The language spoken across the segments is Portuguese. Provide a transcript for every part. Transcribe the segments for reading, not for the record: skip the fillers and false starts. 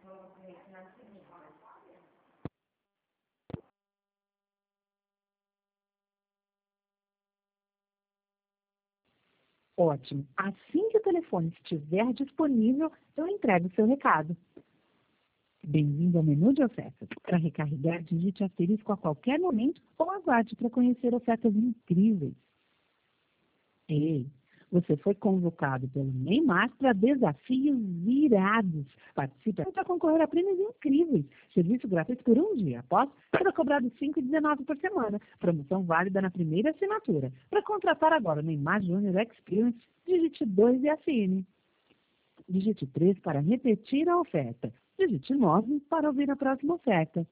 Ótimo. Assim que o telefone estiver disponível, eu entrego o seu recado. Bem-vindo ao menu de ofertas. Para recarregar, digite asterisco a qualquer momento ou aguarde para conhecer ofertas incríveis. Ei, você foi convocado pelo Neymar para desafios irados. Participe para concorrer a prêmios incríveis. Serviço gratuito por um dia. Após, será cobrado R$ 5,19 por semana. Promoção válida na primeira assinatura. Para contratar agora o Neymar Júnior Experience, digite 2 e assine. Digite 3 para repetir a oferta. Digite 9 para ouvir a próxima oferta.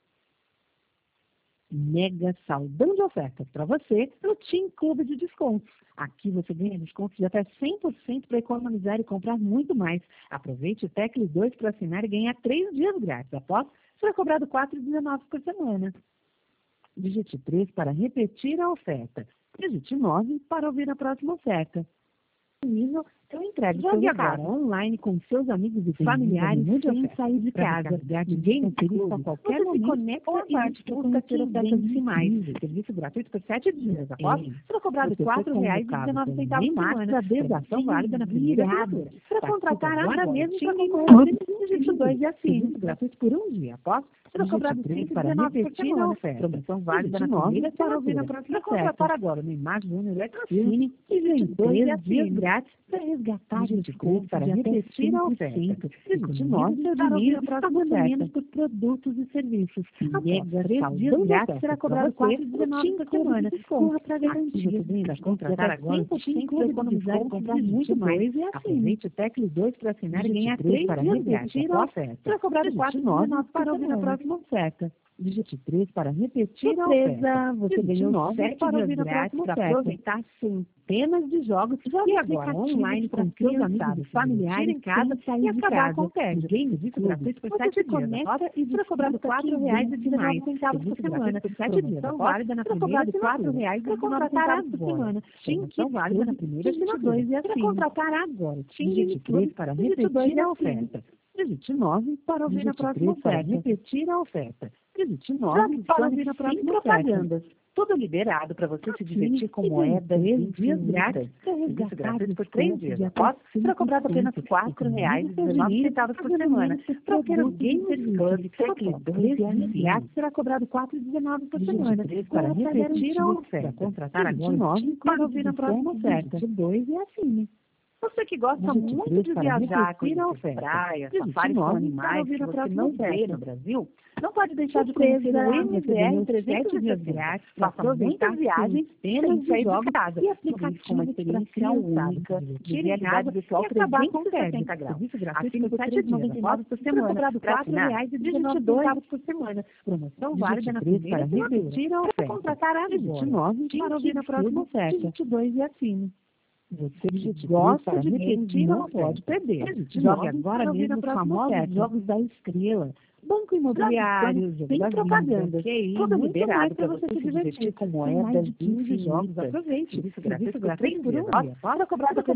Mega saldão de ofertas para você no Team Clube de Descontos. Aqui você ganha descontos de até 100% para economizar e comprar muito mais. Aproveite o Teclis 2 para assinar e ganhar 3 dias grátis. Após, será cobrado R$ 4,19 por semana. Digite 3 para repetir a oferta. Digite 9 para ouvir a próxima oferta. Eu entrego seu recado online com seus amigos e familiares sem sair de casa. Ninguém a qualquer momento. Conecta e disputa ter ofertas decimais. Serviço gratuito por 7 dias. Após, será cobrado R$ 4,19 por semana. Desação válida na primeira assinatura. Para contratar agora mesmo para concorrer a digite 2 e assine. Gratuito por um dia. Após, será cobrado R$ 5,19 por semana. Promoção válida na primeira assinatura. Para ouvir a próxima oferta. Para contratar agora o Neymar Júnior Experience, digite 2 e assine. Grátis para resgatar desconto para repetir a oferta. Digite 9 para ouvir a próxima oferta por produtos e serviços. Mega 3 dias grátis será cobrado R$ 4,19 por semana. Corra para garantir. Para contratar agora 100% para economizar e comprar muito mais. Aproveite o Teclis 2 para assinar e ganhar 3 dias repetir a oferta. Será cobrado R$ 4,19 para ouvir a próxima oferta. Digite 3 para repetir a oferta. Você ganhou 7 dias grátis para aproveitar centenas de jogos e agora online para seus amigos e familiares em casa e acabar com o tédio. Game gratuito por 7 dias. E será cobrado R$ 4,19 por semana. Por 7 dias. Válida na primeira assinatura. Para contratar agora. Promoção válida na primeira assinatura. Para contratar agora. Digite 3 para repetir a oferta. Digite 9 para ouvir a próxima oferta. Repetir a oferta. Digite 9 para ouvir a próxima propagandas. Tudo liberado para você se divertir com moedas 3 dias grátis. Serviço gratuito por 3 dias. Após, será cobrado apenas R$ 4,19 por semana. Para ter o Game Club Teclis 2 grátis, será cobrado R$ 4,19 por semana. Para repetir a oferta. Contratar agora 9 para ouvir a próxima oferta. 2 e assine. Você que gosta muito de viajar, conhecer praias, safaris com animais que você não vê no Brasil, não pode deixar de conhecer o MZR 360 para aproveitar viagens sem sair de casa e aplicar com uma experiência única de realidade virtual 360 graus. Assine por R$ 7,99 por semana, para assinar digite 2 por semana. Promoção válida na primeira repetir a oferta. Para contratar agora, digite 9 para ouvir a próxima oferta. Digite 2 e assine. Você gosta de repetir, não pode perder. Jogue agora mesmo os famosos jogos da Estrela. Banco Imobiliário, sem propaganda. Tudo liberado para você se divertir com moedas de 15 jogos. Aproveite. Serviço gratuito por um dia. Para cobrado R$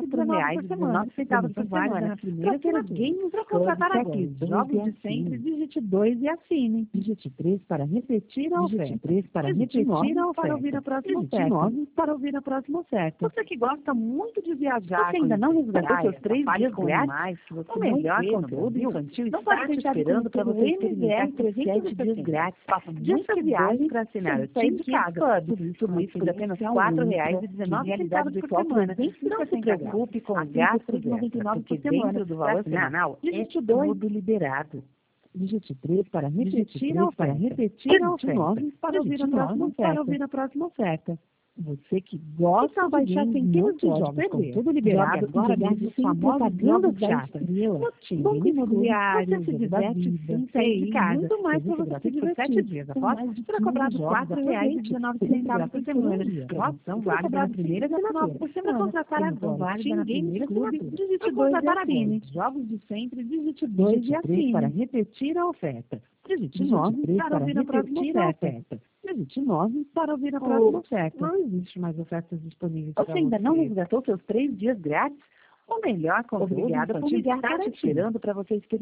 4,19 por semana. Na primeira ter games para contratar aqui. Jogos de sempre, digite 2 e assine. Digite 3 para repetir a oferta. Digite 3 para repetir a oferta. Para ouvir a próxima oferta. Digite 9 para ouvir a próxima oferta. Você que gosta muito de viajar, você ainda não resgatou seus 3 dias grátis, o melhor conteúdo infantil está te esperando para você experimentar 7 dias grátis. Faça muitas viagens para assinar o Team Club. Tudo isso por apenas R$ 4,19 realidade virtual por semana. Não se preocupe com gastos extras, porque dentro do valor semanal é tudo liberado. Digite 3 para repetir a oferta. Digite 9 para ouvir a próxima oferta. Você que gosta de baixar centenas de jogos com tudo liberado, agora mesmo sem propaganda da Estrela, Banco Imobiliário, você se diverte sem sair de casa. Muito mais para você se divertir. 7 dias após, será cobrado R$ 4,19 por semana. Promoção válida na primeira assinatura. Por semana. Para contratar agora, Team Games Club, digite 2 e assine. Jogos de sempre, digite 2 e assine. Para repetir a oferta. Digite 9 para ouvir a próxima oferta. Digite 9 para ouvir a próxima oferta. Não existe mais ofertas disponíveis. Você ainda não resgatou seus 3 dias grátis? Ou melhor, conteúdo infantil está te esperando para você experimentar.